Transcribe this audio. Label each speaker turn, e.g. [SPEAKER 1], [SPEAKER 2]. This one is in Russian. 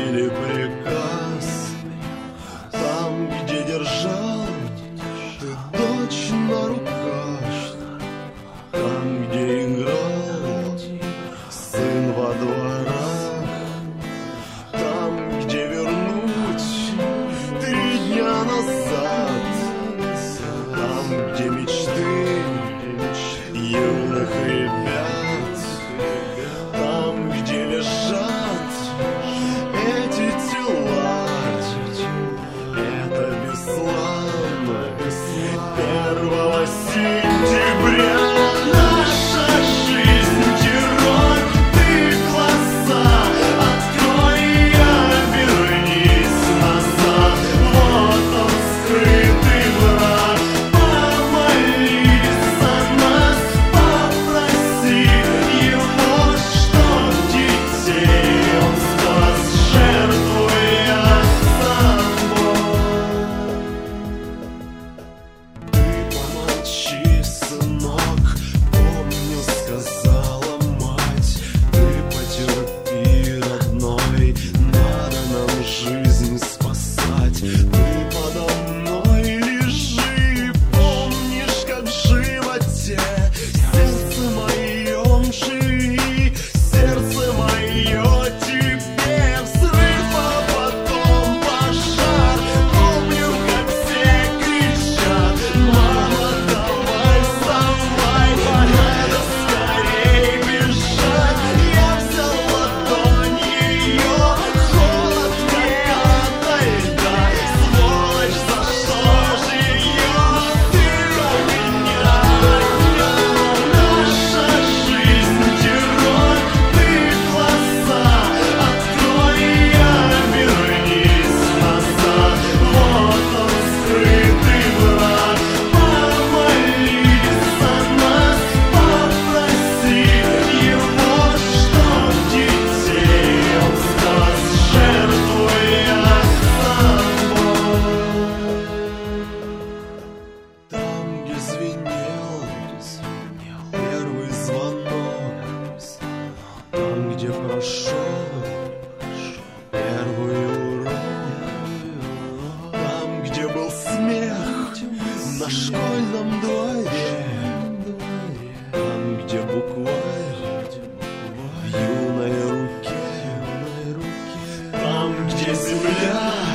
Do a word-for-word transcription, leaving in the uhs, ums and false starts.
[SPEAKER 1] или приказ. Там, где держал ты дочь на руках, там, где играл сын во дворах, там, где вернуть три дня назад, там, где мечты юных ребят, там, где лежат эти тела. Это бесславно первого сентября. Наша жизнь — герой, ты глаза открой и обернись назад. Вот он, скрытый враг, помолись за нас, попроси его, чтоб детей он спас, жертвуя собой. Ты помолчи, сынок, помню, сказала мать. Ты потерпи, родной, надо нам жизнь спасать. Ты подо мной лежи, помнишь, как в животе сердце моем живи, сердце мое тебе взрыв, а потом пожар. Помню, как все кричат: мама, давай, вставай, надо скорей бежать. Я взял ладонь ее, холод как ото льда. Сволочь, за что ж ее ты меня? Наша жизнь — герой, ты глаза открой и обернись назад. Вот он, скрытый враг, помолись за нас, попроси его, чтоб детей он спас, жертвуя собой. Там, где звенел первый звонок, там, где прошел первый урок, там, где был смех на школьном дворе, там, где букварь в юной руке, там, где земля